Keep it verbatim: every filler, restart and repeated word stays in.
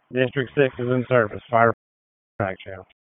District six is in service. Fire Track Channel.